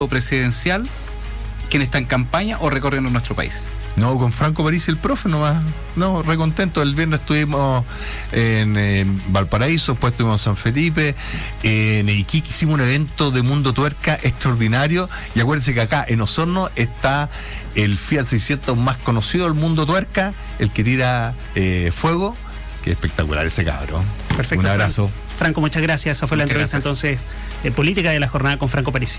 presidencial, quien está en campaña o recorriendo nuestro país. No, con Franco Parisi, el profe nomás. No, recontento. El viernes estuvimos en Valparaíso, después estuvimos en San Felipe, en Iquique hicimos un evento de Mundo Tuerca extraordinario. Y acuérdense que acá en Osorno está el Fiat 600 más conocido del Mundo Tuerca, el que tira fuego. Qué espectacular ese cabrón. Perfecto. Un abrazo. Franco, muchas gracias. Esa fue la entrevista Gracias. entonces de política de la jornada con Franco Parisi.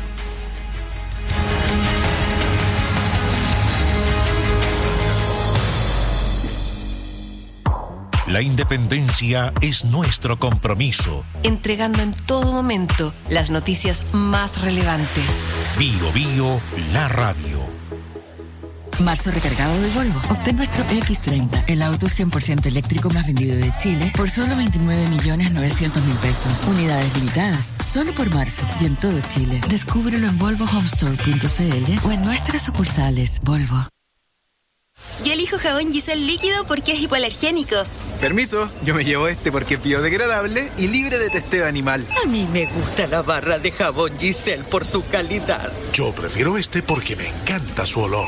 La independencia es nuestro compromiso. Entregando en todo momento las noticias más relevantes. Bio Bio, la radio. Marzo recargado de Volvo. Obtén nuestro X30, el auto 100% eléctrico más vendido de Chile, por solo 29.900.000 pesos. Unidades limitadas, solo por marzo y en todo Chile. Descúbrelo en volvohomestore.cl o en nuestras sucursales. Volvo. Yo elijo jabón Giselle líquido porque es hipoalergénico. Permiso, yo me llevo este porque es biodegradable y libre de testeo animal. A mí me gusta la barra de jabón Giselle por su calidad. Yo prefiero este porque me encanta su olor.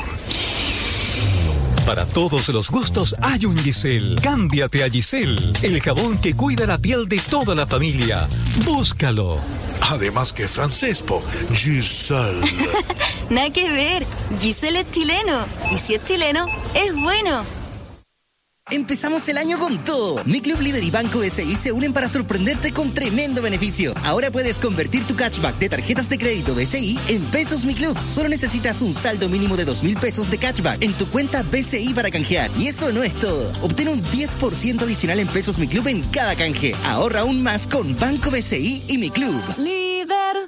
Para todos los gustos hay un Giselle. Cámbiate a Giselle, el jabón que cuida la piel de toda la familia. Búscalo. Además que francés, Giselle. Nada que ver, Giselle es chileno. Y si es chileno, es bueno. Empezamos el año con todo. Mi Club Líder y Banco BCI se unen para sorprenderte con tremendo beneficio. Ahora puedes convertir tu cashback de tarjetas de crédito BCI en pesos Mi Club. Solo necesitas un saldo mínimo de 2.000 pesos de cashback en tu cuenta BCI para canjear. Y eso no es todo. Obtén un 10% adicional en pesos Mi Club en cada canje. Ahorra aún más con Banco BCI y Mi Club. Líder.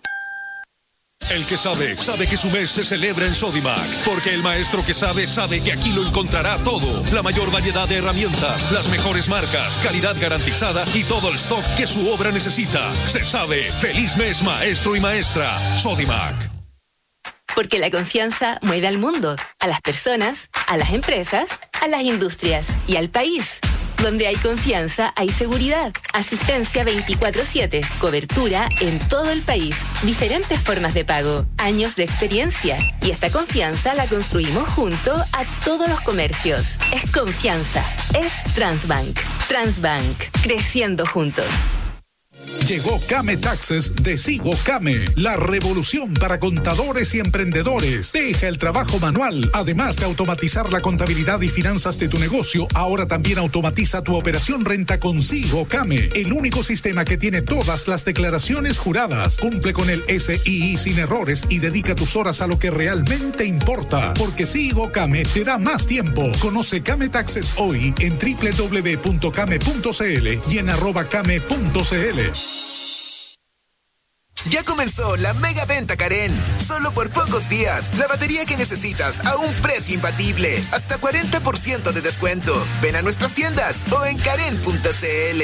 El que sabe, sabe que su mes se celebra en Sodimac. Porque el maestro que sabe, sabe que aquí lo encontrará todo. La mayor variedad de herramientas, las mejores marcas, calidad garantizada y todo el stock que su obra necesita. Se sabe. Feliz mes, maestro y maestra. Sodimac. Porque la confianza mueve al mundo, a las personas, a las empresas, a las industrias y al país. Donde hay confianza, hay seguridad. Asistencia 24/7. Cobertura en todo el país. Diferentes formas de pago. Años de experiencia. Y esta confianza la construimos junto a todos los comercios. Es confianza. Es Transbank. Transbank. Creciendo juntos. Llegó Kame Taxes de Sigo Kame, la revolución para contadores y emprendedores. Deja el trabajo manual. Además de automatizar la contabilidad y finanzas de tu negocio, ahora también automatiza tu operación renta con Sigo Kame, el único sistema que tiene todas las declaraciones juradas. Cumple con el SII sin errores y dedica tus horas a lo que realmente importa. Porque Sigo Kame te da más tiempo. Conoce Kame Taxes hoy en www.kame.cl y en @kame.cl. Ya comenzó la mega venta Karen. Solo por pocos días. La batería que necesitas a un precio imbatible. Hasta 40% de descuento. Ven a nuestras tiendas o en karen.cl.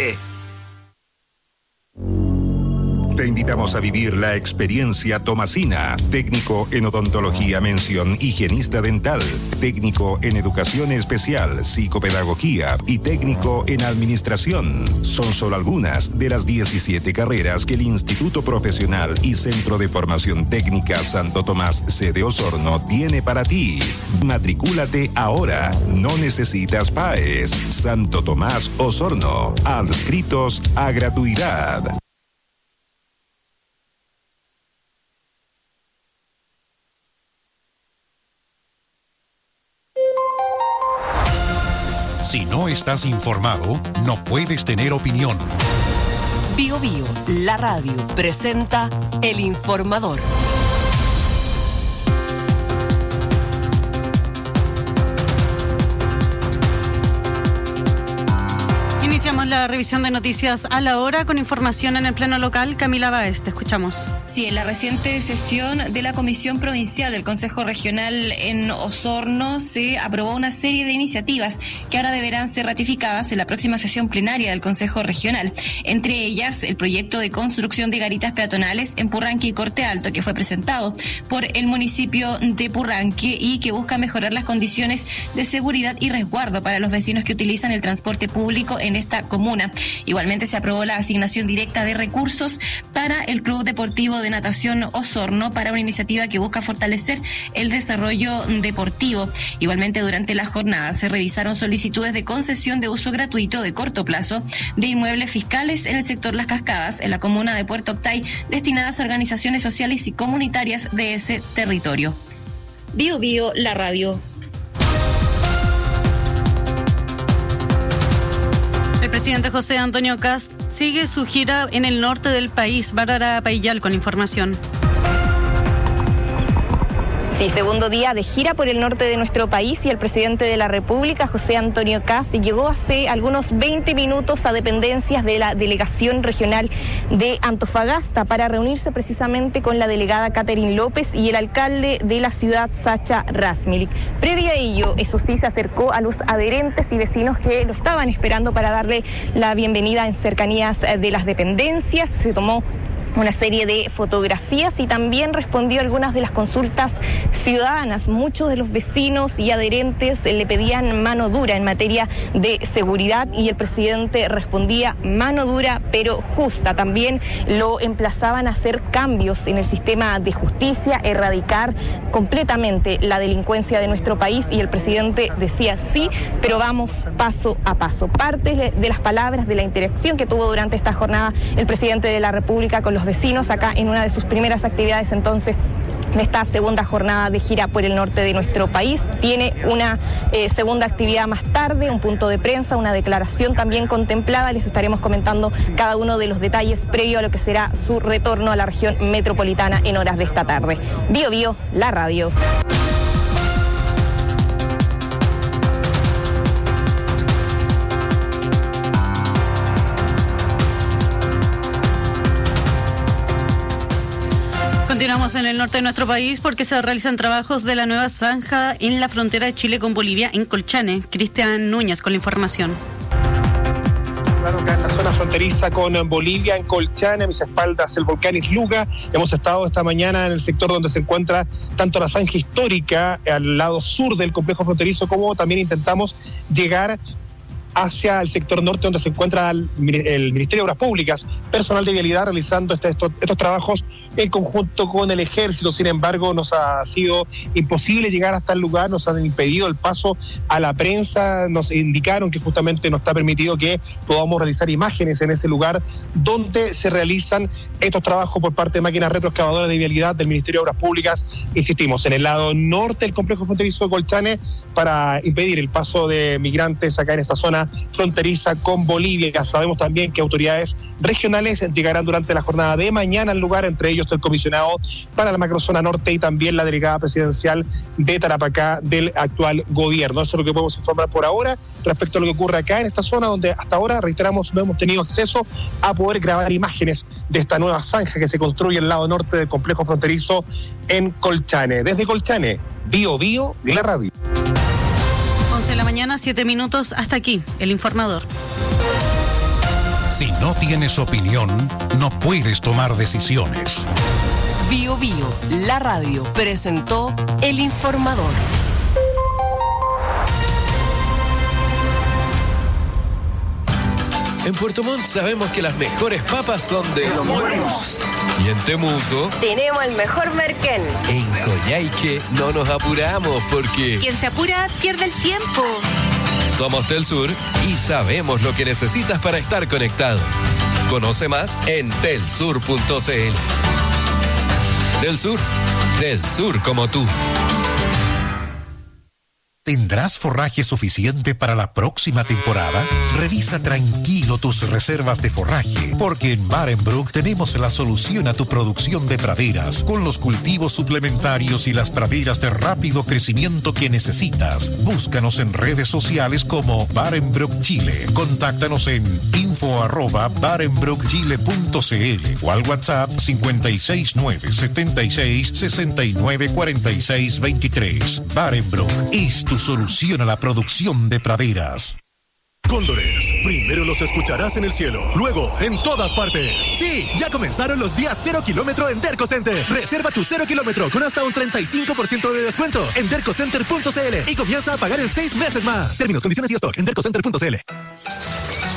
Te invitamos a vivir la experiencia Tomasina, técnico en odontología mención higienista dental, técnico en educación especial, psicopedagogía y técnico en administración. Son solo algunas de las 17 carreras que el Instituto Profesional y Centro de Formación Técnica Santo Tomás sede Osorno tiene para ti. Matricúlate ahora, no necesitas PAES. Santo Tomás Osorno, adscritos a gratuidad. Si no estás informado, no puedes tener opinión. Bio Bio, la radio, presenta El Informador. Iniciamos la revisión de noticias a la hora con información en el plano local. Camila Báez, te escuchamos. Sí, en la reciente sesión de la Comisión Provincial del Consejo Regional en Osorno se aprobó una serie de iniciativas que ahora deberán ser ratificadas en la próxima sesión plenaria del Consejo Regional. Entre ellas, el proyecto de construcción de garitas peatonales en Purranque y Corte Alto, que fue presentado por el municipio de Purranque y que busca mejorar las condiciones de seguridad y resguardo para los vecinos que utilizan el transporte público en esta esta comuna. Igualmente se aprobó la asignación directa de recursos para el Club Deportivo de Natación Osorno para una iniciativa que busca fortalecer el desarrollo deportivo. Igualmente, durante la jornada se revisaron solicitudes de concesión de uso gratuito de corto plazo de inmuebles fiscales en el sector Las Cascadas, en la comuna de Puerto Octay, destinadas a organizaciones sociales y comunitarias de ese territorio. Bio Bio, la radio. El presidente José Antonio Kast sigue su gira en el norte del país. Bárbara Paillal con información. Sí, segundo día de gira por el norte de nuestro país y el presidente de la República, José Antonio Kast, llegó hace algunos 20 minutos a dependencias de la delegación regional de Antofagasta para reunirse precisamente con la delegada Catherine López y el alcalde de la ciudad, Sacha Rasmilik. Previo a ello, eso sí, se acercó a los adherentes y vecinos que lo estaban esperando para darle la bienvenida en cercanías de las dependencias. Se tomó una serie de fotografías y también respondió a algunas de las consultas ciudadanas. Muchos de los vecinos y adherentes le pedían mano dura en materia de seguridad y el presidente respondía mano dura pero justa. También lo emplazaban a hacer cambios en el sistema de justicia, erradicar completamente la delincuencia de nuestro país y el presidente decía sí, pero vamos paso a paso. Parte de las palabras de la interacción que tuvo durante esta jornada el presidente de la República con los vecinos acá en una de sus primeras actividades entonces de esta segunda jornada de gira por el norte de nuestro país. Tiene una segunda actividad más tarde, un punto de prensa, una declaración también contemplada. Les estaremos comentando cada uno de los detalles previo a lo que será su retorno a la región metropolitana en horas de esta tarde. Bio Bio, la radio. Continuamos en el norte de nuestro país porque se realizan trabajos de la nueva zanja en la frontera de Chile con Bolivia, en Colchane. Cristian Núñez con la información. Claro, acá en la zona fronteriza con Bolivia, en Colchane, a mis espaldas el volcán Isluga. Hemos estado esta mañana en el sector donde se encuentra tanto la zanja histórica al lado sur del complejo fronterizo, como también intentamos llegar hacia el sector norte donde se encuentra el Ministerio de Obras Públicas, personal de vialidad realizando estos trabajos en conjunto con el Ejército. Sin embargo, nos ha sido imposible llegar hasta el lugar, nos han impedido el paso a la prensa, nos indicaron que justamente no está permitido que podamos realizar imágenes en ese lugar donde se realizan estos trabajos por parte de máquinas retroexcavadoras de vialidad del Ministerio de Obras Públicas, insistimos, en el lado norte del complejo fronterizo de Colchane, para impedir el paso de migrantes acá en esta zona fronteriza con Bolivia. Sabemos también que autoridades regionales llegarán durante la jornada de mañana al lugar, entre ellos el comisionado para la macrozona norte y también la delegada presidencial de Tarapacá del actual gobierno. Eso es lo que podemos informar por ahora respecto a lo que ocurre acá en esta zona, donde hasta ahora, reiteramos, no hemos tenido acceso a poder grabar imágenes de esta nueva zanja que se construye en el lado norte del complejo fronterizo en Colchane. Desde Colchane, Bio Bio, la radio. 11 de la mañana, 7 minutos, hasta aquí, el informador. Si no tienes opinión, no puedes tomar decisiones. Bio Bio, la radio, presentó el informador. En Puerto Montt sabemos que las mejores papas son de Los Buenos. Y en Temuco tenemos el mejor merquén. En Coyhaique no nos apuramos porque quien se apura pierde el tiempo. Somos Telsur y sabemos lo que necesitas para estar conectado. Conoce más en telsur.cl. Telsur, del sur como tú. ¿Tendrás forraje suficiente para la próxima temporada? Revisa tranquilo tus reservas de forraje, porque en Barenbroek tenemos la solución a tu producción de praderas, con los cultivos suplementarios y las praderas de rápido crecimiento que necesitas. Búscanos en redes sociales como Barenbroek Chile. Contáctanos en info@barenbroekchile.cl o al WhatsApp 56976694623. Barenbroek es tu solución a la producción de praderas. Cóndores, primero los escucharás en el cielo, luego en todas partes. Sí, ya comenzaron los días 0 kilómetro en Derco Center. Reserva tu 0 kilómetro con hasta un 35% de descuento en dercocenter.cl y comienza a pagar en 6 meses más. Términos, condiciones y stock en dercocenter.cl.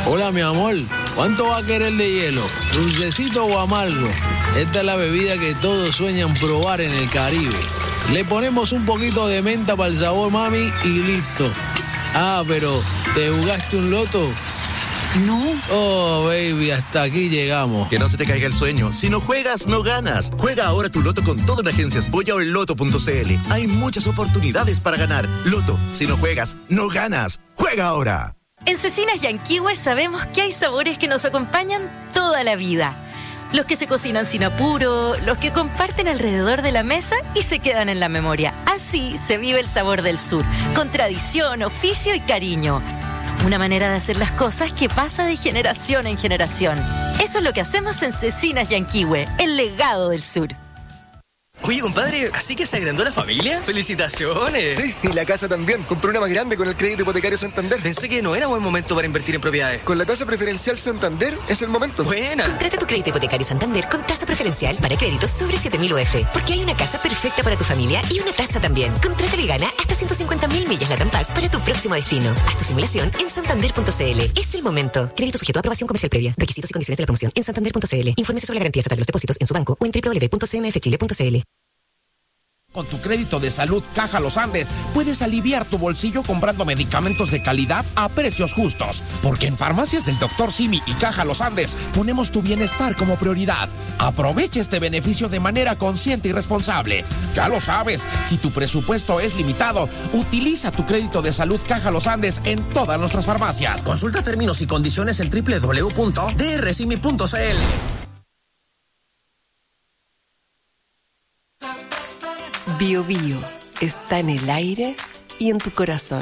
Hola, mi amor. ¿Cuánto va a querer de hielo? ¿Dulcecito o amargo? Esta es la bebida que todos sueñan probar en el Caribe. Le ponemos un poquito de menta para el sabor, mami, y listo. Ah, pero ¿te jugaste un loto? No. Oh, baby, hasta aquí llegamos. Que no se te caiga el sueño. Si no juegas, no ganas. Juega ahora tu loto con todo en Agencias Boya o en loto.cl. Hay muchas oportunidades para ganar. Loto, si no juegas, no ganas. ¡Juega ahora! En Cecinas Yanquihue sabemos que hay sabores que nos acompañan toda la vida. Los que se cocinan sin apuro, los que comparten alrededor de la mesa y se quedan en la memoria. Así se vive el sabor del sur, con tradición, oficio y cariño. Una manera de hacer las cosas que pasa de generación en generación. Eso es lo que hacemos en Cecinas Yanquihue, el legado del sur. Oye, compadre, ¿así que se agrandó la familia? ¡Felicitaciones! Sí, y la casa también. Compré una más grande con el crédito hipotecario Santander. Pensé que no era buen momento para invertir en propiedades. Con la tasa preferencial Santander es el momento. ¡Buena! Contrata tu crédito hipotecario Santander con tasa preferencial para créditos sobre 7.000 UF. Porque hay una casa perfecta para tu familia y una tasa también. Contrátalo y gana hasta 150.000 millas LATAM Pass para tu próximo destino. Haz tu simulación en santander.cl. Es el momento. Crédito sujeto a aprobación comercial previa. Requisitos y condiciones de la promoción en santander.cl. Infórmese sobre la garantía estatal de los depósitos en su banco o en www.cmfchile.cl. Con tu crédito de salud Caja Los Andes, puedes aliviar tu bolsillo comprando medicamentos de calidad a precios justos. Porque en Farmacias del Dr. Simi y Caja Los Andes ponemos tu bienestar como prioridad. Aprovecha este beneficio de manera consciente y responsable. Ya lo sabes, si tu presupuesto es limitado, utiliza tu crédito de salud Caja Los Andes en todas nuestras farmacias. Consulta términos y condiciones en www.drcimi.cl. Bio Bio está en el aire y en tu corazón.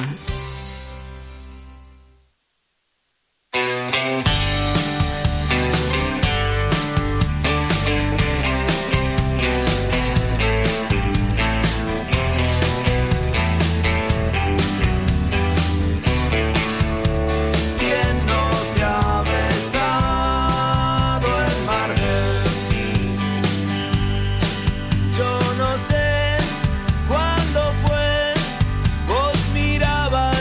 Yo no sé cuándo fue, vos mirabas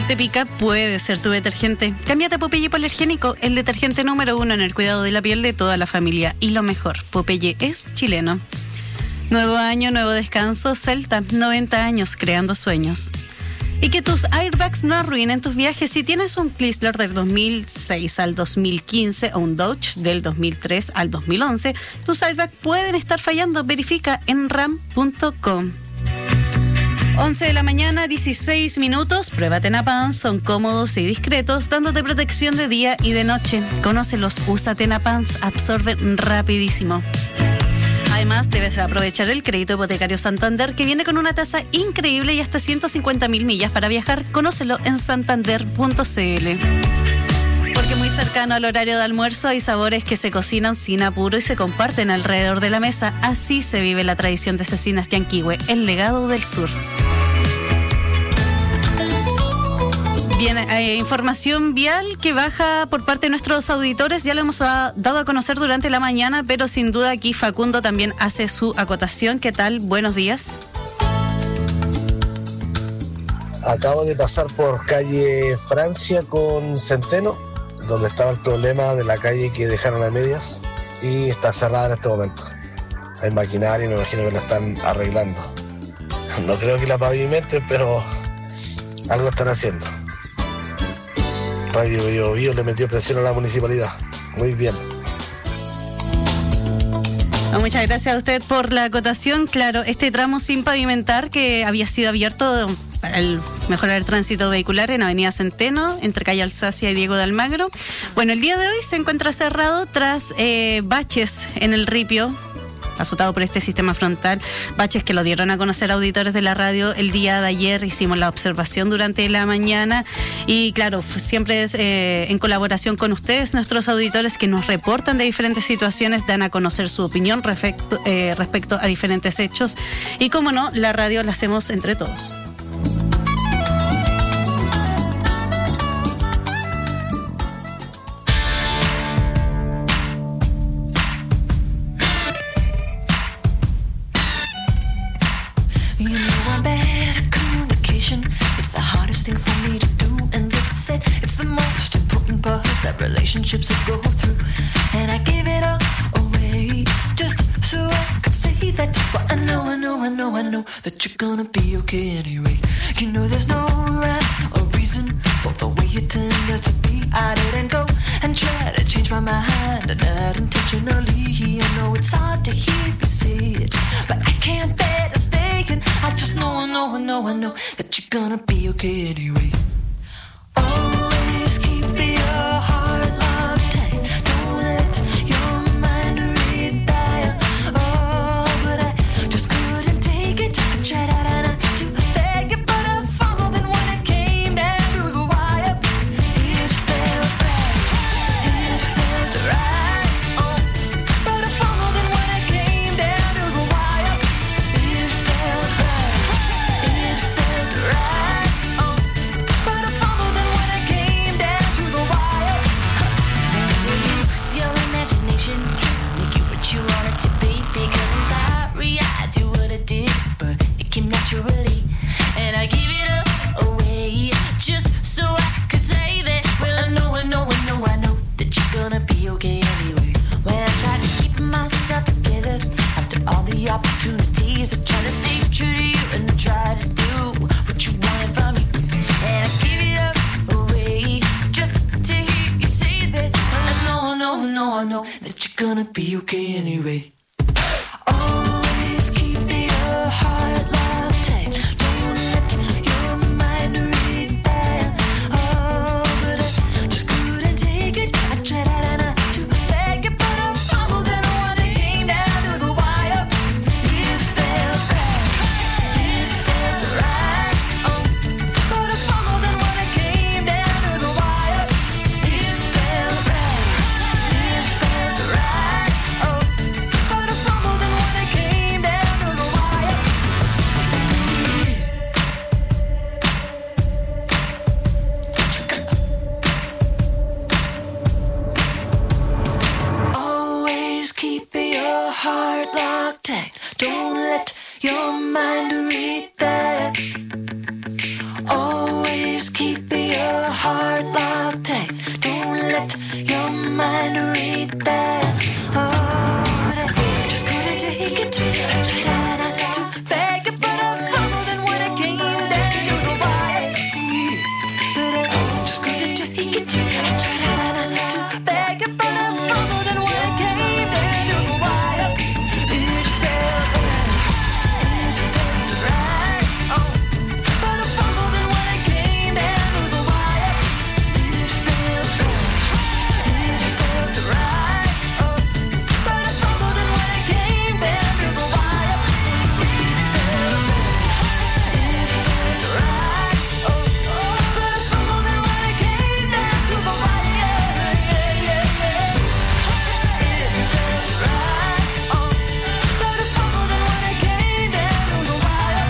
te pica, puede ser tu detergente. Cámbiate a Popeye Hipoalergénico, el detergente número 1 en el cuidado de la piel de toda la familia. Y lo mejor, Popeye es chileno. Nuevo año, nuevo descanso, Celta, 90 años creando sueños. Y que tus airbags no arruinen tus viajes. Si tienes un Chrysler del 2006 al 2015 o un Dodge del 2003 al 2011, tus airbags pueden estar fallando. Verifica en ram.com. 11 de la mañana, 16 minutos. Prueba Tenapans, son cómodos y discretos, dándote protección de día y de noche. Conócelos, usa Tenapans, absorben rapidísimo. Además, debes aprovechar el crédito hipotecario Santander, que viene con una tasa increíble y hasta 150.000 millas para viajar. Conócelo en santander.cl. Porque muy cercano al horario de almuerzo hay sabores que se cocinan sin apuro y se comparten alrededor de la mesa. Así se vive la tradición de Cecinas Yanquihue, el legado del sur. Bien, información vial que baja por parte de nuestros auditores, ya lo hemos dado a conocer durante la mañana, pero sin duda aquí Facundo también hace su acotación. ¿Qué tal? Buenos días. Acabo de pasar por calle Francia con Centeno, donde estaba el problema de la calle que dejaron a medias, y está cerrada en este momento. Hay maquinaria y me imagino que la están arreglando. No creo que la pavimenten, pero algo están haciendo. Radio Bio le metió presión a la municipalidad. Muy bien. Muchas gracias a usted por la acotación. Claro, este tramo sin pavimentar que había sido abierto para mejorar el tránsito vehicular en Avenida Centeno, entre calle Alsacia y Diego de Almagro. Bueno, el día de hoy se encuentra cerrado tras baches en el ripio, azotado por este sistema frontal, baches que lo dieron a conocer auditores de la radio el día de ayer. Hicimos la observación durante la mañana y claro, siempre es en colaboración con ustedes, nuestros auditores, que nos reportan de diferentes situaciones, dan a conocer su opinión respecto a diferentes hechos y, como no, la radio la hacemos entre todos. Relationships that go through, and I give it all away just so I could say that. But I know that you're gonna be okay anyway. You know there's no rhyme or reason for the way you turned out to be. I didn't go and try to change my mind, not intentionally. I know it's hard to hear me say it, but I can't bear to stay. And I just know that you're gonna be okay anyway. Always keep your heart locked tight. Don't let your mind retire. Oh, but I just couldn't take it. I tried out to beg it, but I fumbled, and when it came down to the wire, it felt bad. It felt right. Oh, but I fumbled, and when it came down to the wire, it felt right. It felt right. Oh, but I fumbled, and when it came down to the wire. It's your imagination trying to make you what you want it to be. Because I'm sorry I do what I did, but it came naturally, and I give it up away just so I could say that. Well, I know that you're gonna be okay anyway. When I try to keep myself together after all the opportunities, I try to stay true to you and I try to do what you wanted from me, and I give it up away just to hear you say that. Well, I know that you're gonna be okay anyway. Always keep your heart locked tight. Don't let your mind retire. Oh, but I just couldn't take it. I tried out to beg it, but I fumbled, and when it came down to the wire, it felt right. It felt right. Oh, but I fumbled, and when it came down to the wire, it felt right. It felt right. Oh, but I fumbled, and when it came it there. Oh, but I just couldn't take it. I tried not to beg it, but I fumbled, and when I came down to the wire, but I just couldn't take it. I tried not to beg it, but I fumbled, and when I came down to the wire, it felt right. Oh, but I fumbled, and when I came down to the wire, it felt right. Oh, but I fumbled, and when I came down to the wire, it felt right. Oh, but I fumbled, and when I came down to the wire, it felt right. Oh, but I fumbled, and when I came down to the wire,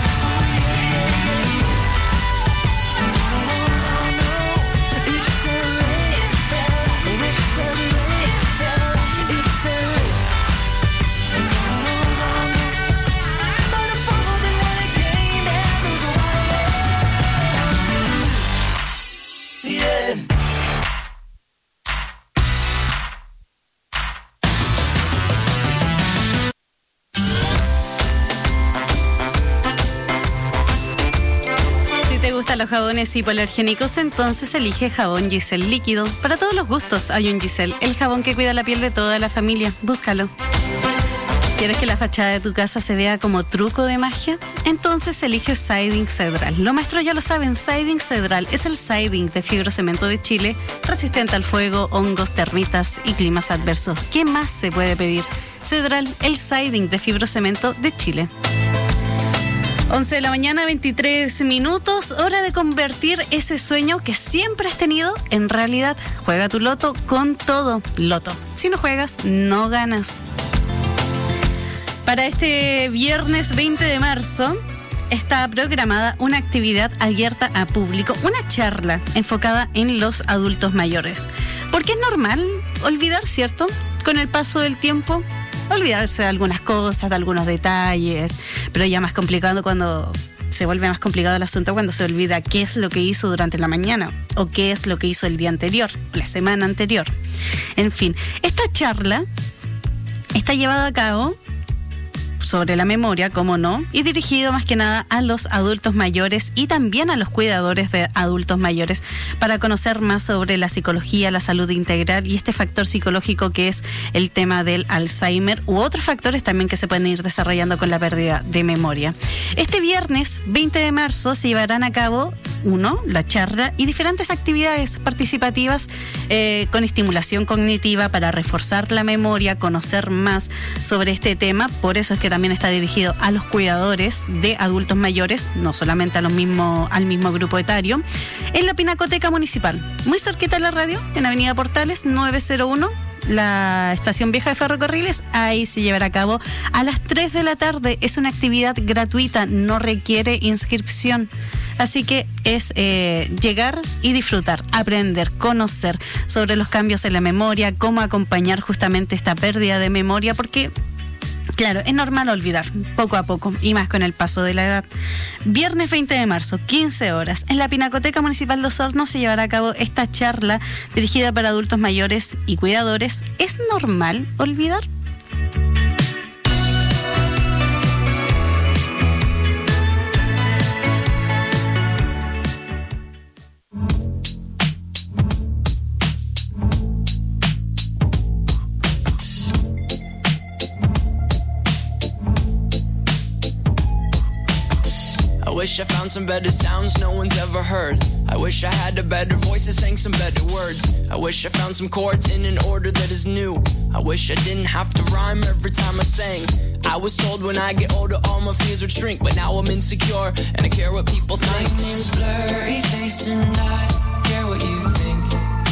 yeah. Si te gustan los jabones hipoalergénicos, entonces elige jabón Giselle líquido. Para todos los gustos hay un Giselle, el jabón que cuida la piel de toda la familia. Búscalo. ¿Quieres que la fachada de tu casa se vea como truco de magia? Entonces elige Siding Cedral. Los maestros ya lo saben, Siding Cedral es el siding de fibrocemento de Chile, resistente al fuego, hongos, termitas y climas adversos. ¿Qué más se puede pedir? Cedral, el siding de fibrocemento de Chile. 11 de la mañana, 23 minutos, hora de convertir ese sueño que siempre has tenido en realidad. Juega tu loto con todo. Loto. Si no juegas, no ganas. Para este viernes 20 de marzo está programada una actividad abierta a público, una charla enfocada en los adultos mayores. Porque es normal olvidar, ¿cierto? Con el paso del tiempo, olvidarse de algunas cosas, de algunos detalles, pero ya más complicado cuando se vuelve más complicado el asunto cuando se olvida qué es lo que hizo durante la mañana o qué es lo que hizo el día anterior, la semana anterior. En fin, esta charla está llevada a cabo sobre la memoria, cómo no, y dirigido más que nada a los adultos mayores y también a los cuidadores de adultos mayores para conocer más sobre la psicología, la salud integral y este factor psicológico que es el tema del Alzheimer u otros factores también que se pueden ir desarrollando con la pérdida de memoria. Este viernes 20 de marzo se llevarán a cabo la charla y diferentes actividades participativas con estimulación cognitiva para reforzar la memoria, conocer más sobre este tema. Por eso es que también está dirigido a los cuidadores de adultos mayores, no solamente al mismo grupo etario, en la Pinacoteca Municipal, muy cerquita de la radio, en Avenida Portales 901, la estación vieja de ferrocarriles. Ahí se llevará a cabo a las 3 de la tarde. Es una actividad gratuita, no requiere inscripción. Así que es llegar y disfrutar, aprender, conocer sobre los cambios en la memoria, cómo acompañar justamente esta pérdida de memoria, porque claro, es normal olvidar poco a poco y más con el paso de la edad. Viernes 20 de marzo, 15 horas, en la Pinacoteca Municipal de Osorno se llevará a cabo esta charla dirigida para adultos mayores y cuidadores. ¿Es normal olvidar? I wish I found some better sounds no one's ever heard. I wish I had a better voice and sang some better words. I wish I found some chords in an order that is new. I wish I didn't have to rhyme every time I sang. I was told when I get older all my fears would shrink, but now I'm insecure and I care what people think. My name's Blurry Face and I care what you think.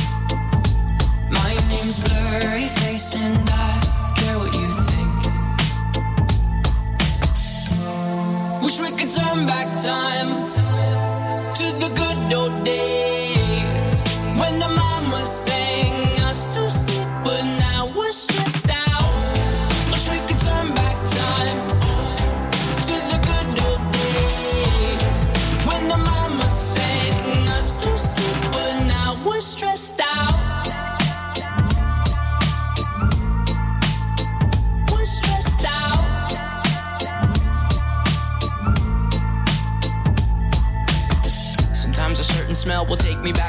My name's Blurry Face and I care what you think. Wish we could turn back time to the good old days when the mama sang us to sleep, but now we're stressed out. Wish we could turn back time to the good old days when the mama sang us to sleep, but now we're stressed out.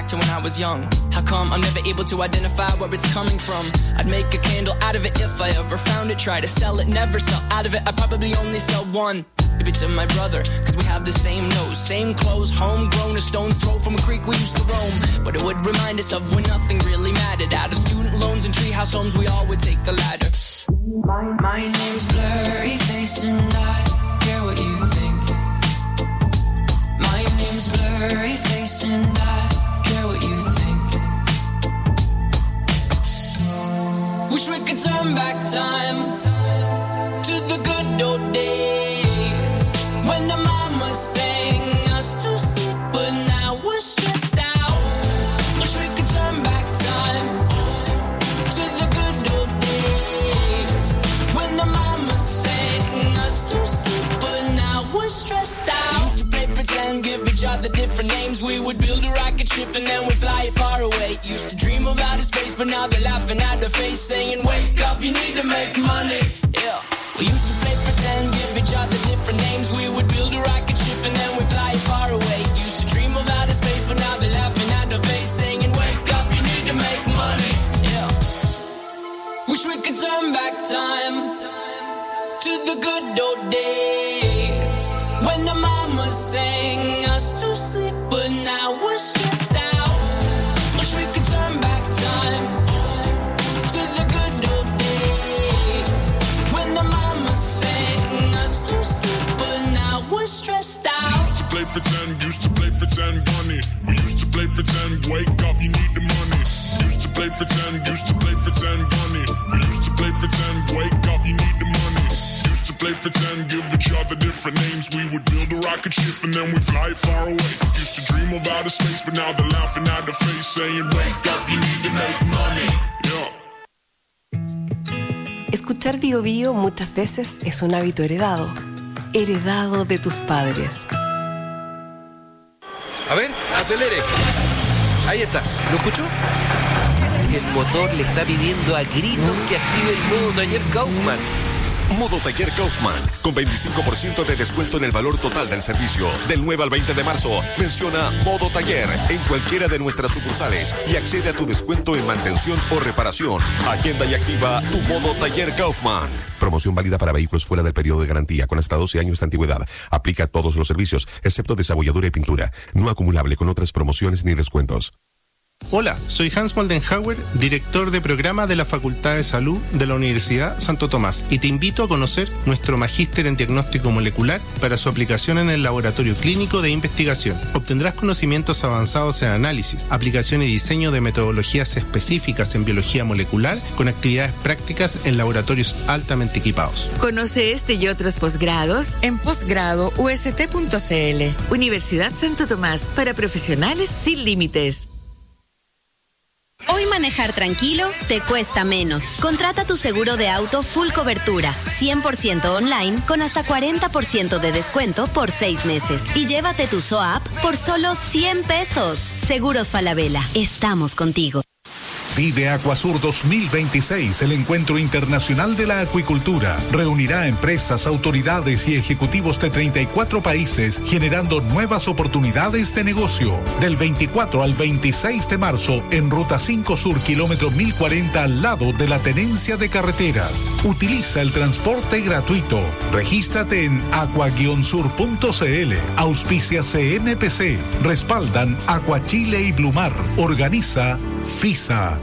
to when I was young. How come I'm never able to identify where it's coming from? I'd make a candle out of it if I ever found it. Try to sell it, never sell out of it. I'd probably only sell one. Maybe to my brother, cause we have the same nose, same clothes, homegrown, a stone's throw from a creek we used to roam. But it would remind us of when nothing really mattered. Out of student loans and treehouse homes, we all would take the ladder. My name's Blurry Face and I care what you think. My name's Blurry Face and I care what you think. Wish we could turn back time to the good old days when the mama sang us to sleep, but now we're stressed out. Wish we could turn back time to the good old days when the mama sang us to sleep, but now we're stressed out. Used to play pretend, give each other different names. We would build a rocket ship and then we'd fly it far away. Used to dream of outer space, but now they're laughing at the face, saying, wake up, you need to make money. Yeah. We used to play pretend, give each other different names. We would build a rocket ship and then we'd fly far away. Used to dream of outer space, but now they're laughing at the face, saying, wake up, you need to make money. Yeah. Wish we could turn back time to the good old days when the mama sang us to sleep, but now we're stressed out. Wish we could turn back time to the good old days when the mama sang us to sleep, but now we're stressed out. Used to play pretend, bunny. We used to play pretend, wake up, you need the money. Used to play pretend, bunny. We used to play pretend, wake up, you need the money. Used to play pretend, give each other different names. We would build a rocket ship and then we fly far away. Used to dream of outer space, but now they're laughing at the face, saying, wake up, you need to make money. Yeah. Escuchar Bio Bio muchas veces es un hábito heredado de tus padres. A ver, acelere. Ahí está, ¿lo escuchó? El motor le está pidiendo a gritos que active el modo taller Kaufman. Modo Taller Kaufman, con 25% de descuento en el valor total del servicio. Del 9 al 20 de marzo, menciona Modo Taller en cualquiera de nuestras sucursales y accede a tu descuento en mantención o reparación. Agenda y activa tu Modo Taller Kaufman. Promoción válida para vehículos fuera del periodo de garantía con hasta 12 años de antigüedad. Aplica a todos los servicios, excepto desabolladura y pintura. No acumulable con otras promociones ni descuentos. Hola, soy Hans Moldenhauer, director de programa de la Facultad de Salud de la Universidad Santo Tomás, y te invito a conocer nuestro magíster en diagnóstico molecular para su aplicación en el laboratorio clínico de investigación. Obtendrás conocimientos avanzados en análisis, aplicación y diseño de metodologías específicas en biología molecular con actividades prácticas en laboratorios altamente equipados. Conoce este y otros posgrados en posgradoust.cl. Universidad Santo Tomás, para profesionales sin límites. Hoy manejar tranquilo te cuesta menos. Contrata tu seguro de auto full cobertura, 100% online, con hasta 40% de descuento por 6 meses. Y llévate tu SOAP por solo 100 pesos. Seguros Falabella, estamos contigo. Vive Acuasur 2026, el encuentro internacional de la acuicultura. Reunirá a empresas, autoridades y ejecutivos de 34 países, generando nuevas oportunidades de negocio. Del 24 al 26 de marzo, en Ruta 5 Sur, kilómetro 1040, al lado de la Tenencia de Carreteras. Utiliza el transporte gratuito. Regístrate en aqua-sur.cl. Auspicia CMPC. Respaldan Acuachile y Blumar. Organiza FISA.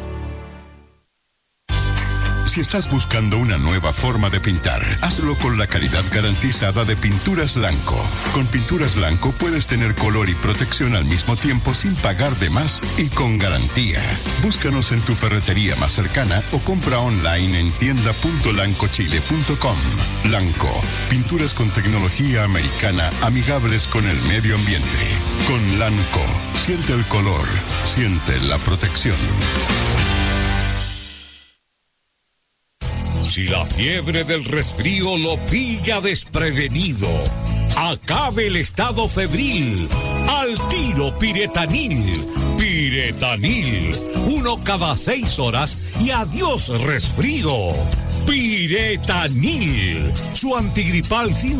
Si estás buscando una nueva forma de pintar, hazlo con la calidad garantizada de Pinturas Lanco. Con Pinturas Lanco puedes tener color y protección al mismo tiempo sin pagar de más y con garantía. Búscanos en tu ferretería más cercana o compra online en tienda.lancochile.com. Lanco, pinturas con tecnología americana amigables con el medio ambiente. Con Lanco, siente el color, siente la protección. Si la fiebre del resfrío lo pilla desprevenido, acabe el estado febril. Al tiro Piretanil. Piretanil. 1 cada 6 horas y adiós resfrío. Piretanil. Su antigripal sin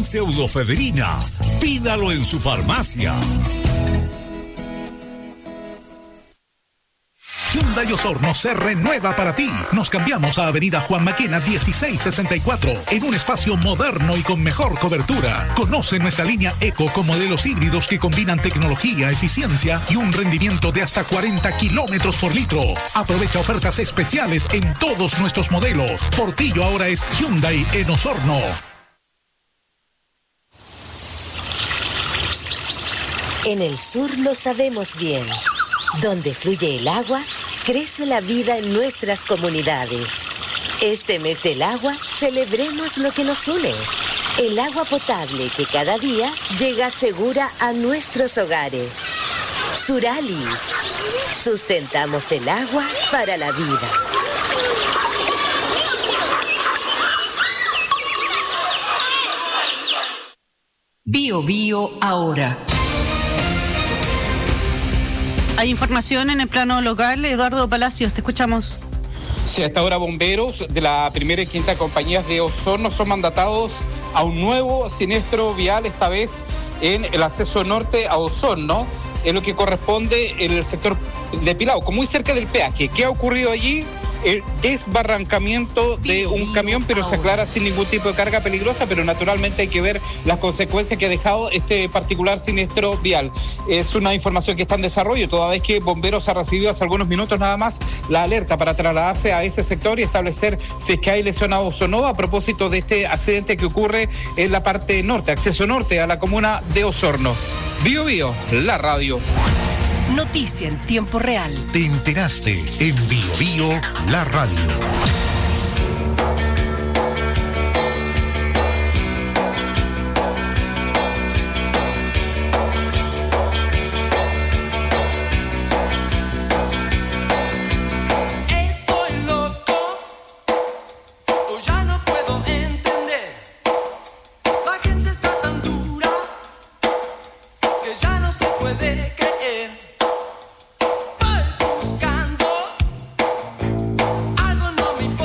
pseudofebrina. Pídalo en su farmacia. Hyundai Osorno se renueva para ti. Nos cambiamos a Avenida Juan Maquena 1664 en un espacio moderno y con mejor cobertura. Conoce nuestra línea Eco con modelos híbridos que combinan tecnología, eficiencia y un rendimiento de hasta 40 kilómetros por litro. Aprovecha ofertas especiales en todos nuestros modelos. Portillo ahora es Hyundai en Osorno. En el sur lo sabemos bien. Donde fluye el agua, crece la vida en nuestras comunidades. Este mes del agua, celebremos lo que nos une. El agua potable que cada día llega segura a nuestros hogares. Suralis. Sustentamos el agua para la vida. Bio Bio ahora. Hay información en el plano local. Eduardo Palacios, te escuchamos. Sí, hasta ahora bomberos de la primera y quinta compañías de Osorno son mandatados a un nuevo siniestro vial, esta vez en el acceso norte a Osorno, en lo que corresponde en el sector de Pilauco, muy cerca del peaje. ¿Qué ha ocurrido allí? El desbarrancamiento de un camión, pero se aclara sin ningún tipo de carga peligrosa, pero naturalmente hay que ver las consecuencias que ha dejado este particular siniestro vial. Es una información que está en desarrollo, toda vez que Bomberos ha recibido hace algunos minutos nada más la alerta para trasladarse a ese sector y establecer si es que hay lesionados o no a propósito de este accidente que ocurre en la parte norte, acceso norte a la comuna de Osorno. Bio Bio, la radio. Noticia en tiempo real. Te enteraste en Bio Bio, la radio. Estoy loco, o ya no puedo entender. La gente está tan dura que ya no se puede creer. Voy buscando algo, no me importa.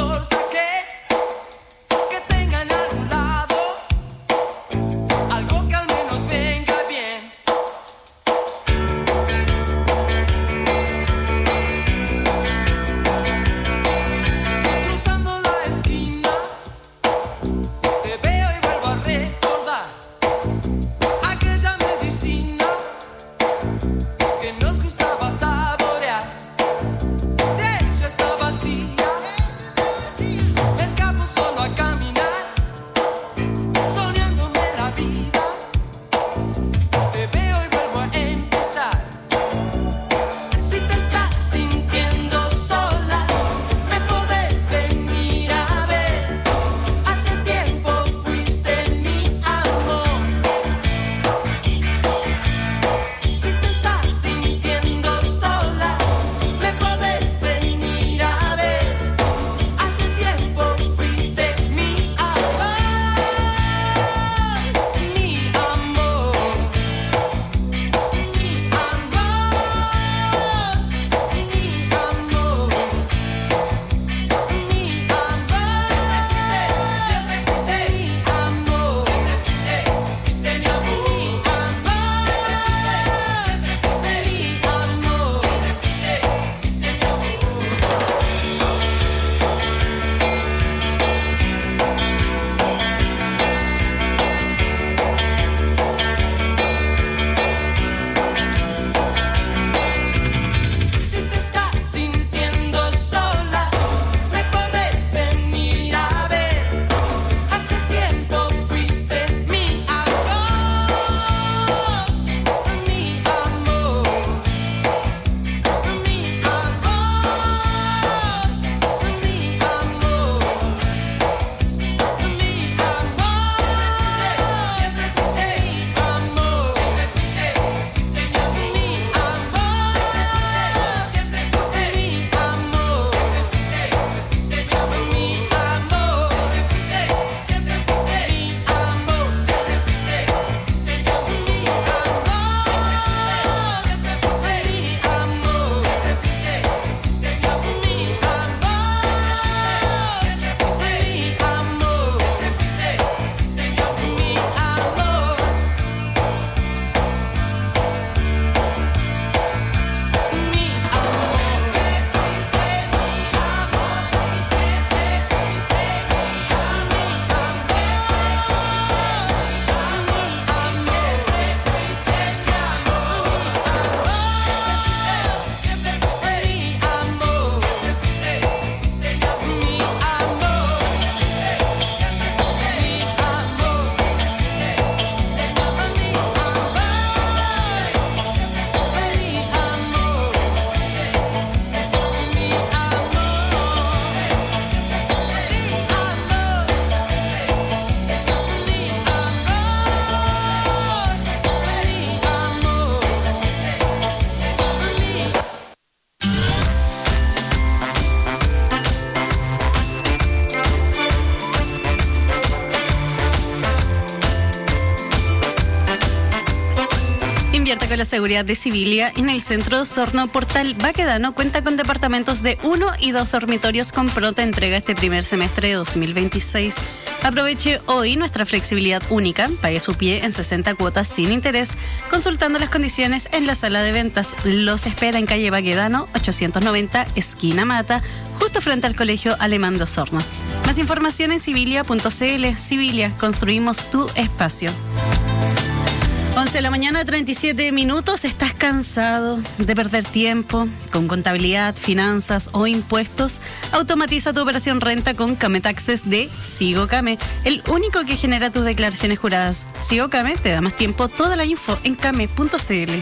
con la seguridad de Civilia, en el centro de Osorno, Portal Baquedano cuenta con departamentos de 1 y 2 dormitorios con pronta entrega este primer semestre de 2026. Aproveche hoy nuestra flexibilidad única, pague su pie en 60 cuotas sin interés, consultando las condiciones en la sala de ventas. Los espera en calle Baquedano, 890, esquina Mata, justo frente al Colegio Alemán de Osorno. Más información en civilia.cl. Civilia, construimos tu espacio. 11 de la mañana, 37 minutos. ¿Estás cansado de perder tiempo con contabilidad, finanzas o impuestos? Automatiza tu operación renta con Came Taxes de SigoCame, el único que genera tus declaraciones juradas. SigoCame te da más tiempo. Toda la info en came.cl.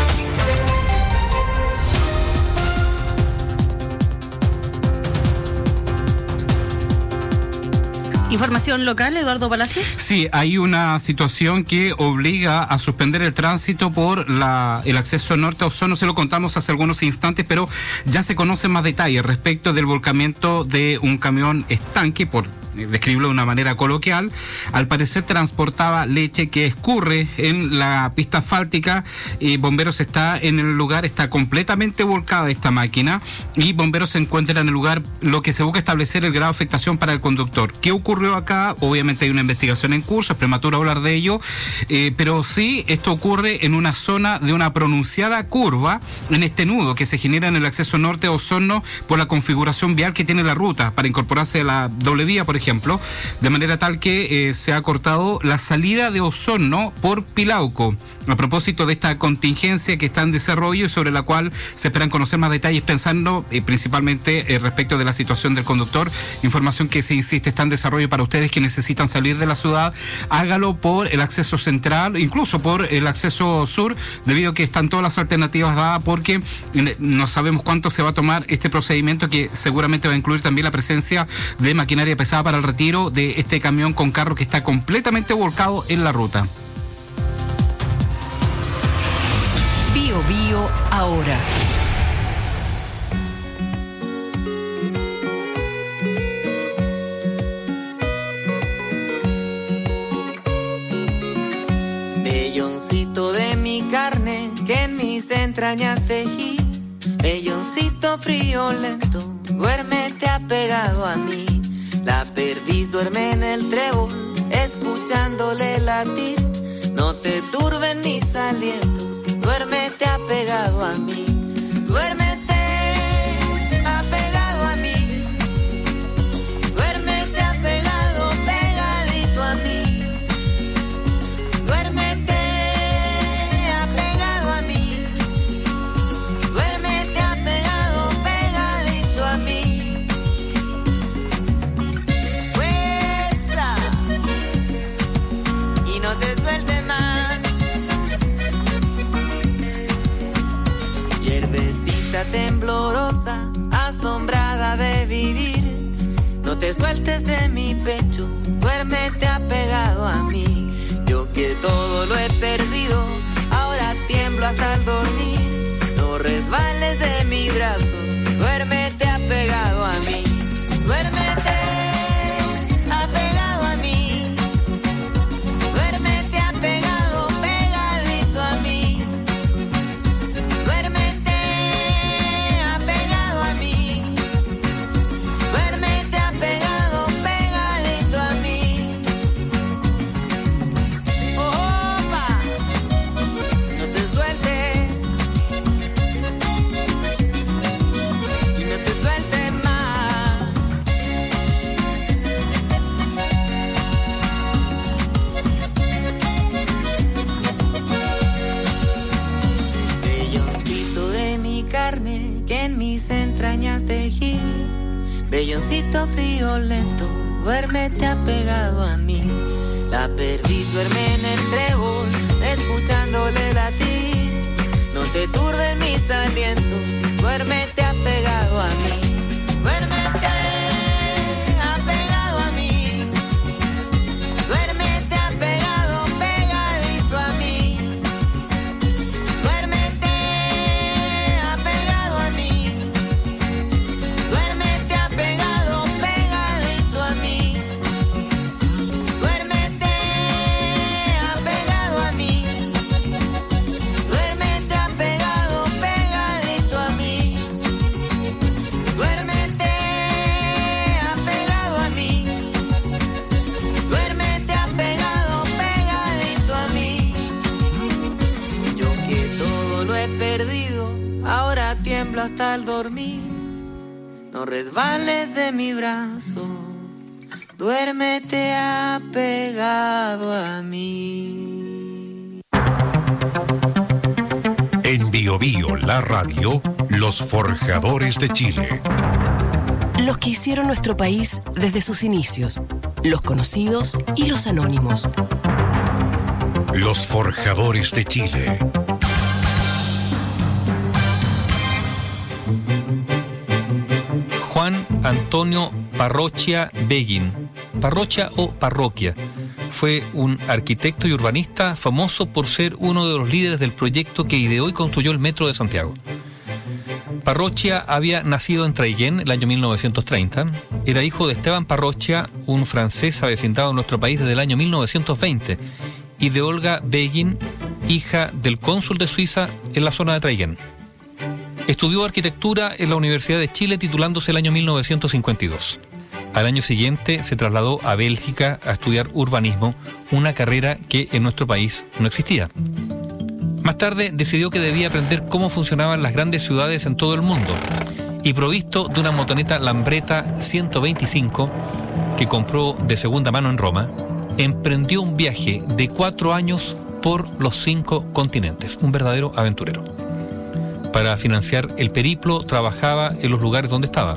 Información local, Eduardo Palacios. Sí, hay una situación que obliga a suspender el tránsito por el acceso norte a Osorno. Se lo contamos hace algunos instantes, pero ya se conocen más detalles respecto del volcamiento de un camión estanque, por describirlo de una manera coloquial. Al parecer transportaba leche que escurre en la pista asfáltica. Bomberos está en el lugar, está completamente volcada esta máquina y bomberos se encuentran en el lugar. Lo que se busca establecer el grado de afectación para el conductor. ¿Qué ocurrió acá? Obviamente hay una investigación en curso, es prematuro hablar de ello, pero sí, esto ocurre en una zona de una pronunciada curva en este nudo que se genera en el acceso norte a Osorno por la configuración vial que tiene la ruta para incorporarse a la doble vía, por ejemplo, de manera tal que se ha cortado la salida de Osorno por Pilauco. A propósito de esta contingencia que está en desarrollo y sobre la cual se esperan conocer más detalles, pensando principalmente respecto de la situación del conductor, información que se insiste está en desarrollo para ustedes que necesitan salir de la ciudad. Hágalo por el acceso central, incluso por el acceso sur, debido a que están todas las alternativas dadas, porque no sabemos cuánto se va a tomar este procedimiento, que seguramente va a incluir también la presencia de maquinaria pesada para el retiro de este camión con carro que está completamente volcado en la ruta. Bio Bio ahora. Velloncito de mi carne que en mis entrañas tejí, velloncito frío lento, duérmete apegado a mí. La perdiz duerme en el trébol, escuchándole latir. No te turben mis alientos, duérmete apegado a mí. Duérmete apegado a mí. Duérmete apegado, pegadito a mí. Duérmete apegado a mí. Duérmete apegado, pegadito a mí. Fuerza y no te sueltes más. Hierbecita temblorosa, asombrada de vivir, no te sueltes de mi pecho, duérmete apegado a mí. Yo que todo lo he perdido, ahora tiemblo hasta al dormir. No resbales de mi brazo, duérmete apegado a mí. Duérmete apegado a mí. Duérmete apegado, pegadito a mí. Duérmete apegado a mí. Duérmete apegado, pegadito a mí. Opa, no te sueltes y no te sueltes más. Velloncito de mi carne que en mis entrañas tejí, velloncito frío lento, duérmete apegado a mí. La perdiz duerme en el trébol, escuchándole latir. No te turben mis alientos, duérmete apegado a mí. Duérmete apegado a mí. Duérmete apegado, pegadito a mí. Duérmete apegado a mí. Duérmete apegado, pegadito a mí. Duérmete apegado a mí. Duérmete solo hasta el dormir. No resbales de mi brazo, duérmete apegado a mí. En Bio Bio, la radio, los forjadores de Chile. Los que hicieron nuestro país desde sus inicios, los conocidos y los anónimos. Los forjadores de Chile. Juan Antonio Parrochia Begin, Parrochia o Parroquia, fue un arquitecto y urbanista famoso por ser uno de los líderes del proyecto que ideó y construyó el Metro de Santiago. Parrochia había nacido en Traiguén el año 1930. Era hijo de Esteban Parrochia, un francés avecindado en nuestro país desde el año 1920, y de Olga Begin, hija del cónsul de Suiza en la zona de Traiguén. Estudió arquitectura en la Universidad de Chile, titulándose el año 1952. Al año siguiente se trasladó a Bélgica a estudiar urbanismo, una carrera que en nuestro país no existía. Más tarde decidió que debía aprender cómo funcionaban las grandes ciudades en todo el mundo, y provisto de una motoneta Lambretta 125 que compró de segunda mano en Roma, emprendió un viaje de 4 años por los 5 continentes, un verdadero aventurero. Para financiar el periplo trabajaba en los lugares donde estaba.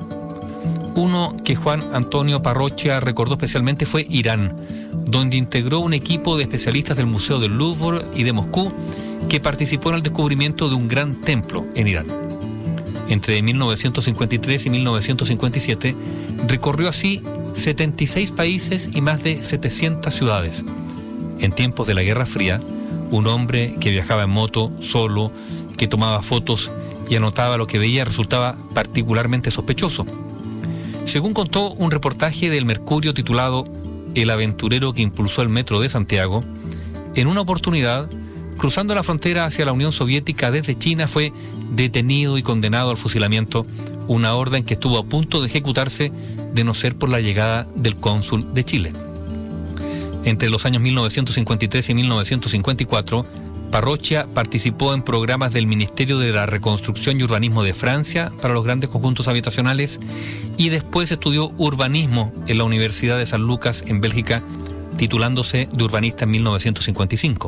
Uno que Juan Antonio Parrochia recordó especialmente fue Irán, donde integró un equipo de especialistas del Museo del Louvre y de Moscú que participó en el descubrimiento de un gran templo en Irán. Entre 1953 y 1957 recorrió así 76 países y más de 700 ciudades. En tiempos de la Guerra Fría, un hombre que viajaba en moto, solo, que tomaba fotos y anotaba lo que veía resultaba particularmente sospechoso. Según contó un reportaje del Mercurio titulado El aventurero que impulsó el Metro de Santiago, en una oportunidad, cruzando la frontera hacia la Unión Soviética desde China, fue detenido y condenado al fusilamiento, una orden que estuvo a punto de ejecutarse de no ser por la llegada del cónsul de Chile. Entre los años 1953 y 1954, Parrochia participó en programas del Ministerio de la Reconstrucción y Urbanismo de Francia para los grandes conjuntos habitacionales y después estudió urbanismo en la Universidad de San Lucas en Bélgica, titulándose de urbanista en 1955.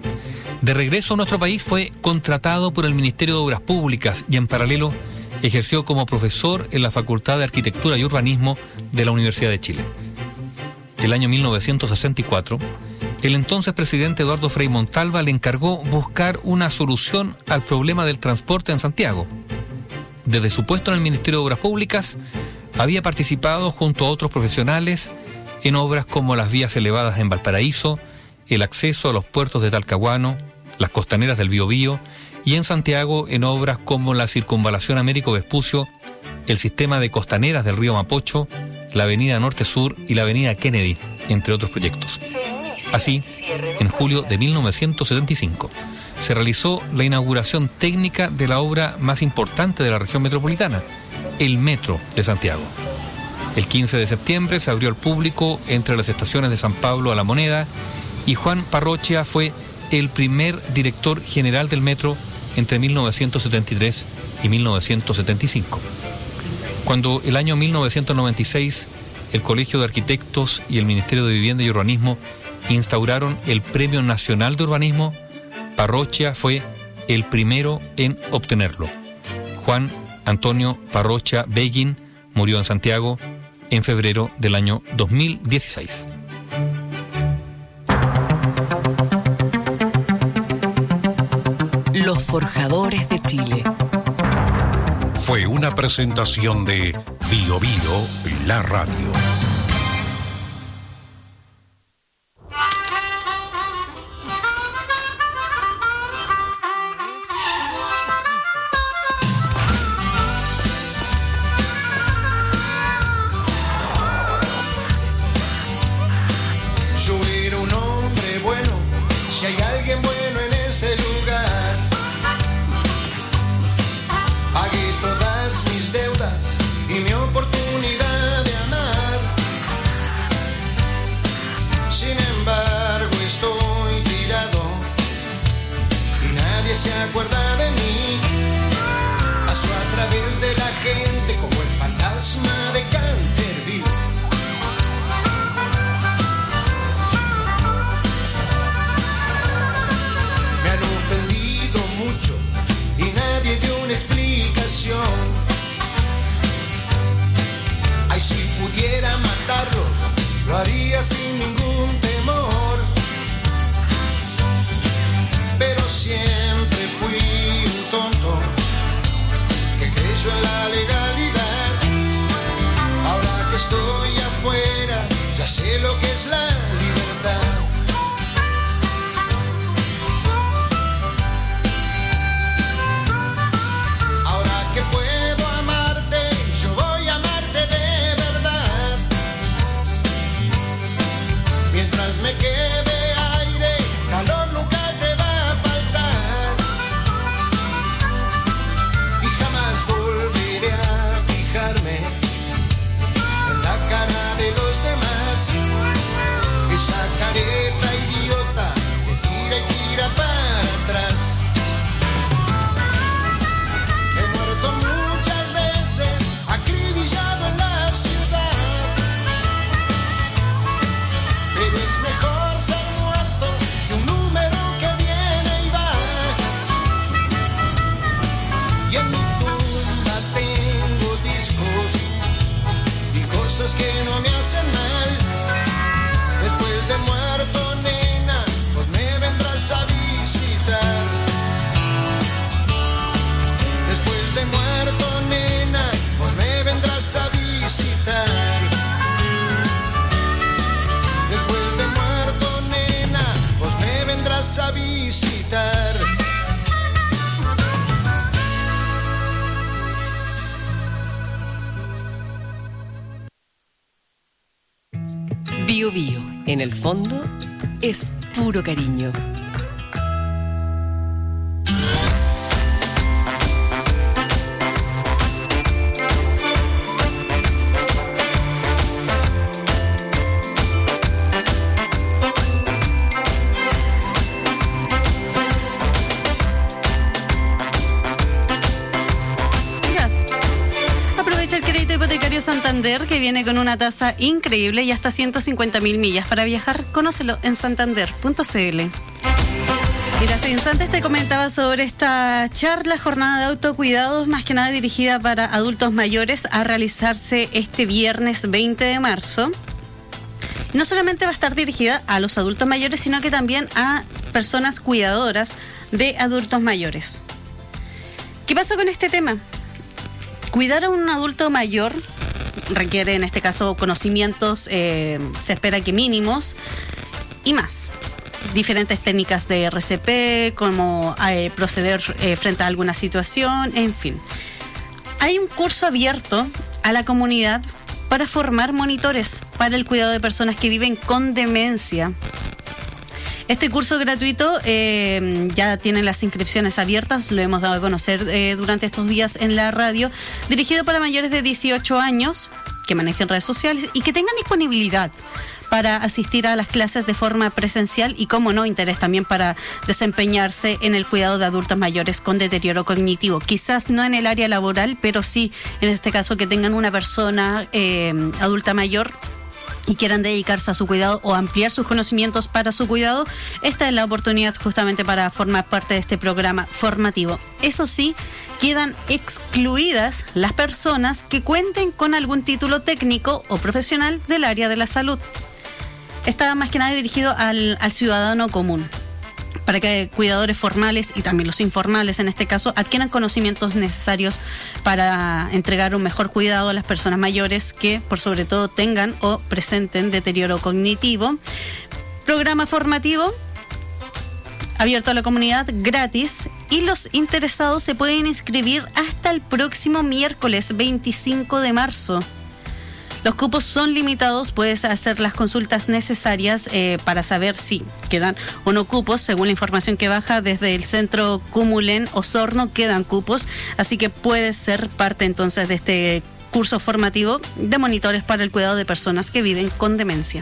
De regreso a nuestro país fue contratado por el Ministerio de Obras Públicas y en paralelo ejerció como profesor en la Facultad de Arquitectura y Urbanismo de la Universidad de Chile. El año 1964, el entonces presidente Eduardo Frei Montalva le encargó buscar una solución al problema del transporte en Santiago. Desde su puesto en el Ministerio de Obras Públicas, había participado junto a otros profesionales en obras como las vías elevadas en Valparaíso, el acceso a los puertos de Talcahuano, las costaneras del Biobío, y en Santiago en obras como la circunvalación Américo Vespucio, el sistema de costaneras del río Mapocho, la avenida Norte-Sur y la avenida Kennedy, entre otros proyectos. Así, en julio de 1975, se realizó la inauguración técnica de la obra más importante de la región metropolitana, el Metro de Santiago. El 15 de septiembre se abrió al público entre las estaciones de San Pablo a La Moneda y Juan Parrochia fue el primer director general del Metro entre 1973 y 1975. Cuando el año 1996 el Colegio de Arquitectos y el Ministerio de Vivienda y Urbanismo instauraron el Premio Nacional de Urbanismo, Parrochia fue el primero en obtenerlo. Juan Antonio Parrochia Begin murió en Santiago en febrero del año 2016. Los forjadores de Chile. Fue una presentación de Bio Bio, la radio. Yo era un hombre bueno, si hay alguien bueno en este lugar. Pagué todas mis deudas y mi oportunidad de amar. Biobío, en el fondo, es puro cariño. Santander, que viene con una tasa increíble y hasta 150.000 millas. Para viajar, conócelo en santander.cl. Mira, hace instantes te comentaba sobre esta charla, jornada de autocuidados, más que nada dirigida para adultos mayores, a realizarse este viernes 20 de marzo. No solamente va a estar dirigida a los adultos mayores, sino que también a personas cuidadoras de adultos mayores. ¿Qué pasa con este tema? Cuidar a un adulto mayor requiere, en este caso, conocimientos, se espera que mínimos y más. Diferentes técnicas de RCP, cómo proceder frente a alguna situación, en fin. Hay un curso abierto a la comunidad para formar monitores para el cuidado de personas que viven con demencia. Este curso gratuito ya tiene las inscripciones abiertas, lo hemos dado a conocer durante estos días en la radio, dirigido para mayores de 18 años que manejen redes sociales y que tengan disponibilidad para asistir a las clases de forma presencial y, como no, interés también para desempeñarse en el cuidado de adultos mayores con deterioro cognitivo. Quizás no en el área laboral, pero sí, en este caso, que tengan una persona adulta mayor y quieran dedicarse a su cuidado o ampliar sus conocimientos para su cuidado. Esta es la oportunidad justamente para formar parte de este programa formativo. Eso sí, quedan excluidas las personas que cuenten con algún título técnico o profesional del área de la salud. Está más que nada dirigido al ciudadano común, para que cuidadores formales y también los informales en este caso adquieran conocimientos necesarios para entregar un mejor cuidado a las personas mayores que por sobre todo tengan o presenten deterioro cognitivo. Programa formativo abierto a la comunidad, gratis, y los interesados se pueden inscribir hasta el próximo miércoles 25 de marzo. Los cupos son limitados, puedes hacer las consultas necesarias para saber si quedan o no cupos, según la información que baja desde el centro Cumulen Osorno, quedan cupos, así que puedes ser parte entonces de este curso formativo de monitores para el cuidado de personas que viven con demencia.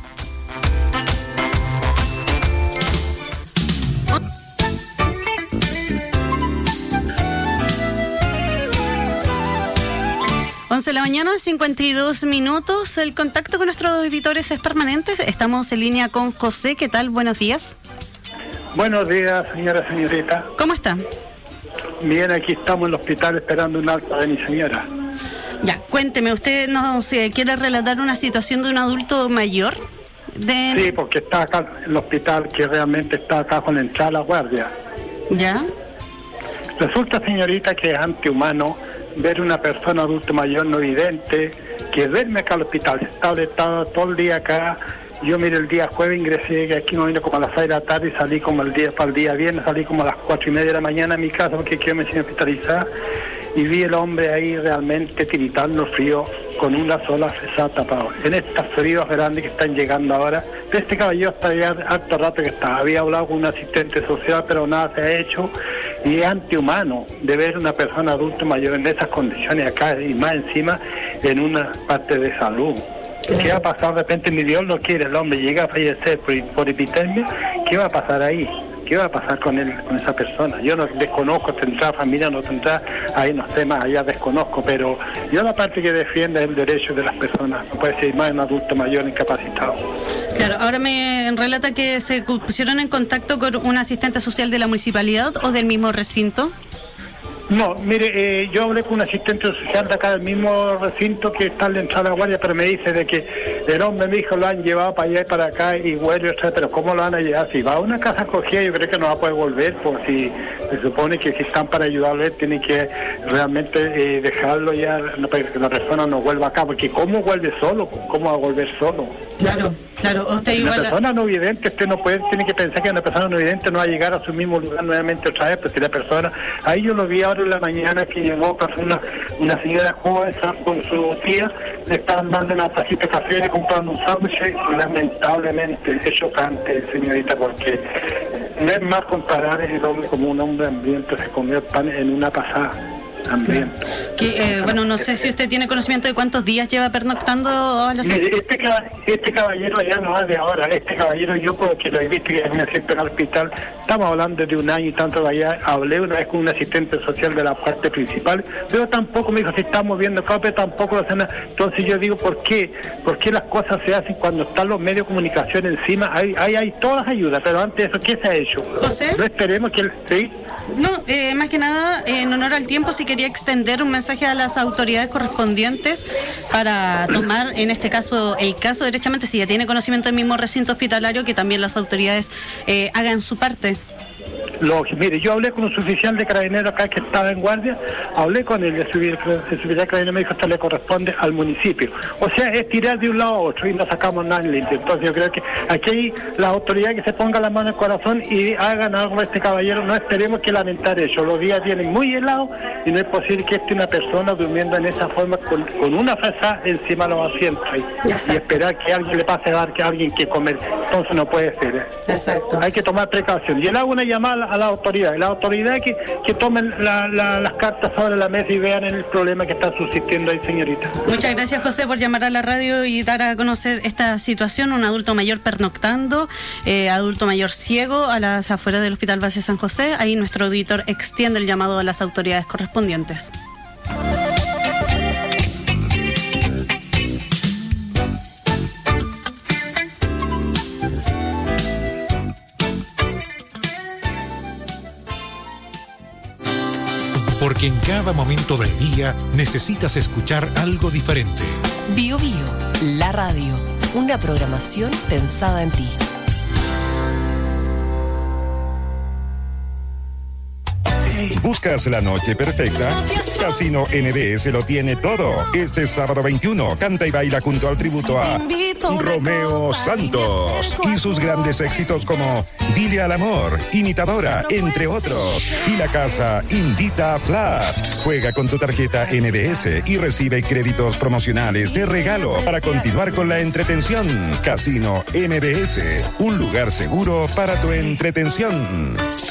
De la mañana, 52 minutos. El contacto con nuestros editores es permanente. Estamos en línea con José. ¿Qué tal? Buenos días. Buenos días, señorita. ¿Cómo está? Bien, aquí estamos en el hospital esperando un alta de mi señora. Ya, cuénteme, ¿usted nos quiere relatar una situación de un adulto mayor? Sí, porque está acá en el hospital, que realmente está acá con la entrada a la guardia. ¿Ya? Resulta, señorita, que es antihumano ver una persona adulto mayor no vidente que verme acá al hospital. Estaba todo el día acá. Yo, mire, el día jueves ingresé, que aquí no vine como a las 6 de la tarde, y salí como para el día viernes, salí como a las 4:30 de la mañana a mi casa porque quiero me hospitalizar, y vi el hombre ahí realmente tiritando frío con una sola cesada tapado. En estos fríos grandes que están llegando ahora, este caballero está ya harto rato que está. Había hablado con un asistente social, pero nada se ha hecho, y es antihumano de ver una persona adulta mayor en esas condiciones acá, y más encima en una parte de salud. ¿Qué va a pasar? De repente, ni Dios lo quiere, el hombre llega a fallecer por hipotermia. ¿Qué va a pasar ahí? ¿Qué va a pasar con él, con esa persona? Yo no desconozco, tendrá familia, no tendrá, ahí no sé, más allá desconozco, pero yo la parte que defiende es el derecho de las personas, no puede ser más un adulto mayor incapacitado. Claro, ahora me relata que se pusieron en contacto con un asistente social de la municipalidad o del mismo recinto. No, mire, yo hablé con un asistente social de acá del mismo recinto que está en la entrada de la guardia, pero me dice de que el hombre, mi hijo, lo han llevado para allá y para acá y vuelve, pero ¿cómo lo van a llevar? Si va a una casa acogida, yo creo que no va a poder volver, por si Se supone que si están para ayudarle, tienen que realmente dejarlo ya, para que la persona no vuelva acá, porque ¿cómo vuelve solo? ¿Cómo va a volver solo? Claro, usted Una igual... persona no vidente, usted no puede, tiene que pensar que una persona no vidente no va a llegar a su mismo lugar nuevamente otra vez, pues si la persona, ahí yo lo vi ahora en la mañana que llegó una señora joven con su tía, le estaban dando una tacita de café, le compraron un sándwich, y lamentablemente es chocante, señorita, porque no es más comparar el hombre como un hombre hambriento, se comió el pan en una pasada. Hambriento. Bueno, no sé si usted tiene conocimiento de cuántos días lleva pernoctando a la Este caballero ya no es de ahora, este caballero yo porque lo he visto que viene siempre al hospital, estamos hablando de un año y tanto, allá hablé una vez con un asistente social de la parte principal, pero tampoco me dijo si estamos viendo copia, tampoco lo hacen nada. Entonces yo digo, ¿por qué las cosas se hacen cuando están los medios de comunicación encima? Hay todas las ayudas, pero antes de eso, ¿qué se ha hecho? José. No esperemos que ¿sí? No, más que nada, en honor al tiempo, sí quería extender un mensaje a las autoridades correspondientes para tomar, en este caso, el caso derechamente, si ya tiene conocimiento del mismo recinto hospitalario, que también las autoridades hagan su parte. Mire, yo hablé con un oficial de carabineros acá que estaba en guardia, hablé con el oficial de carabineros, me dijo esto le corresponde al municipio. O sea, es tirar de un lado a otro y no sacamos nada en limpio. Entonces yo creo que aquí hay la autoridad que se ponga la mano en el corazón y hagan algo a este caballero. No esperemos que lamentar eso. Los días vienen muy helados y no es posible que esté una persona durmiendo en esa forma con una frazada encima de los asientos y esperar que alguien le pase a dar que alguien que comer. Entonces no puede ser. Exacto. Hay que tomar precaución. Y él hago una llamada a la autoridad. La autoridad que tomen las cartas sobre la mesa y vean el problema que está subsistiendo ahí, señorita. Muchas gracias, José, por llamar a la radio y dar a conocer esta situación. Un adulto mayor pernoctando, adulto mayor ciego a las afueras del Hospital Base San José. Ahí nuestro auditor extiende el llamado a las autoridades correspondientes. Porque en cada momento del día necesitas escuchar algo diferente. Bio Bio, la radio. Una programación pensada en ti. ¿Buscas la noche perfecta? Casino MBS lo tiene todo. Este sábado 21 canta y baila junto al tributo a Romeo Santos y sus grandes éxitos como Dile al amor, Imitadora, entre otros. Y la casa invita a Flash. Juega con tu tarjeta MBS y recibe créditos promocionales de regalo para continuar con la entretención. Casino MBS, un lugar seguro para tu entretención.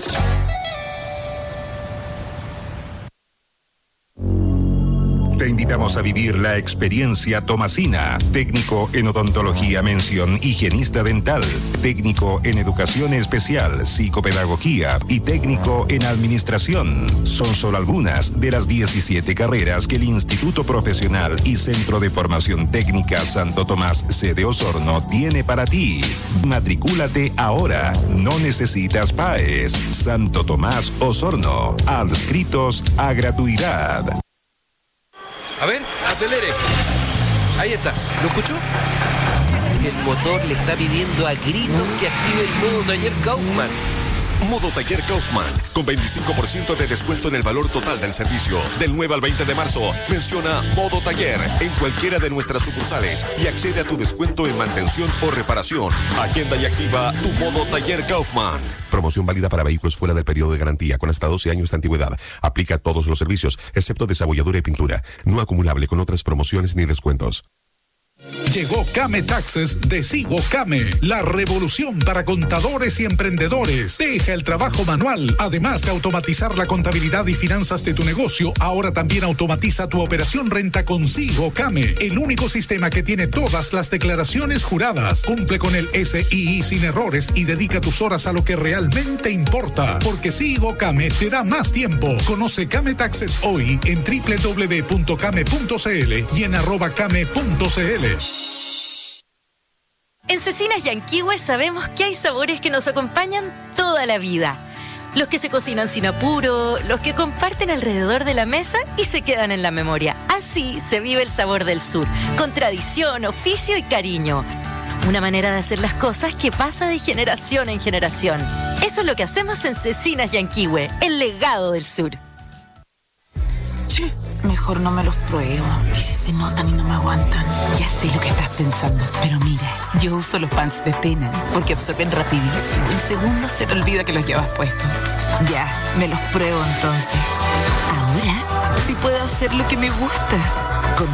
Te invitamos a vivir la experiencia Tomasina, técnico en odontología, mención higienista dental, técnico en educación especial, psicopedagogía y técnico en administración. Son solo algunas de las 17 carreras que el Instituto Profesional y Centro de Formación Técnica Santo Tomás sede Osorno tiene para ti. Matricúlate ahora, no necesitas PAES. Santo Tomás Osorno, adscritos a gratuidad. A ver, acelere. Ahí está. ¿Lo escuchó? El motor le está pidiendo a gritos que active el modo taller Kaufman. Modo Taller Kaufman, con 25% de descuento en el valor total del servicio. Del 9 al 20 de marzo, menciona Modo Taller en cualquiera de nuestras sucursales y accede a tu descuento en mantención o reparación. Agenda y activa tu Modo Taller Kaufman. Promoción válida para vehículos fuera del periodo de garantía con hasta 12 años de antigüedad. Aplica a todos los servicios, excepto desabolladura y pintura. No acumulable con otras promociones ni descuentos. Llegó Came Taxes de Sigo Came, la revolución para contadores y emprendedores. Deja el trabajo manual. Además de automatizar la contabilidad y finanzas de tu negocio, ahora también automatiza tu operación renta con Sigo Came, el único sistema que tiene todas las declaraciones juradas. Cumple con el SII sin errores y dedica tus horas a lo que realmente importa. Porque Sigo Came te da más tiempo. Conoce Came Taxes hoy en www.came.cl y en @came.cl. En Cecinas Yanquihue sabemos que hay sabores que nos acompañan toda la vida. Los que se cocinan sin apuro, los que comparten alrededor de la mesa y se quedan en la memoria. Así se vive el sabor del sur, con tradición, oficio y cariño. Una manera de hacer las cosas que pasa de generación en generación. Eso es lo que hacemos en Cecinas Yanquihue, el legado del sur. Che, mejor no me los pruebo. ¿Y si se notan y no me aguantan? Ya sé lo que estás pensando, pero mira, yo uso los pants de Tena porque absorben rapidísimo. En segundos se te olvida que los llevas puestos. Ya, me los pruebo entonces. Ahora sí puedo hacer lo que me gusta.